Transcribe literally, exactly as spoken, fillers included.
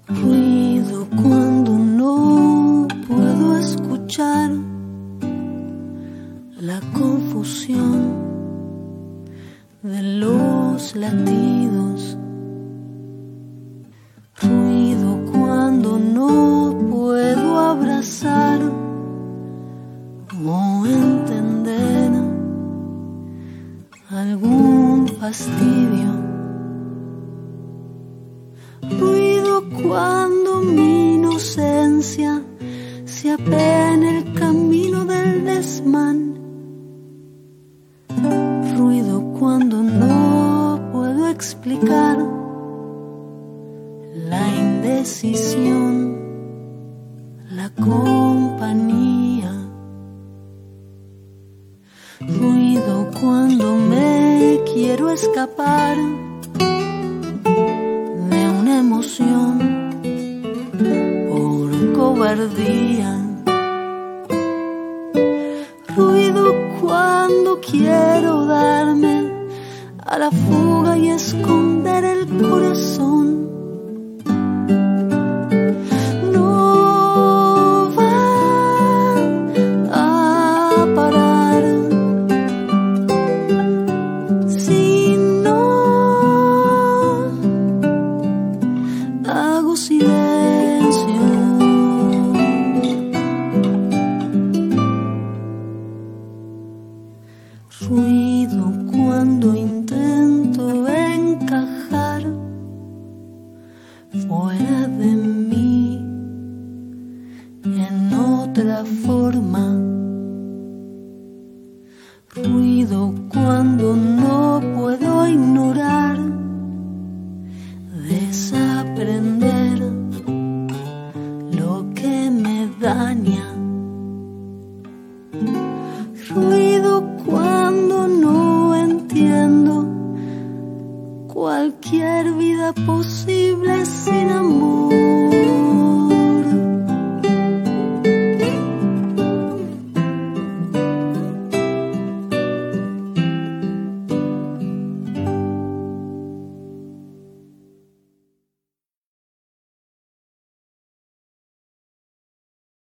Ruido cuando no puedo escuchar la confusión de los latidos. Ruido cuando no puedo abrazar o entender algún fastidio. Ruido cuando mi inocencia se apea en el camino del desmán. Ruido cuando no puedo explicar la indecisión, la compañía. Ruido cuando me quiero escapar de una emoción por cobardía. Ruido cuando quiero darme a la fuga y esconder el corazón. No va a parar si no hago silencio. Ruido cuando intento encajar fuera de mí en otra forma. Ruido cuando no puedo ignorar, desaprender lo que me daña. Ruido cuando no entiendo cualquier vida posible sin amor.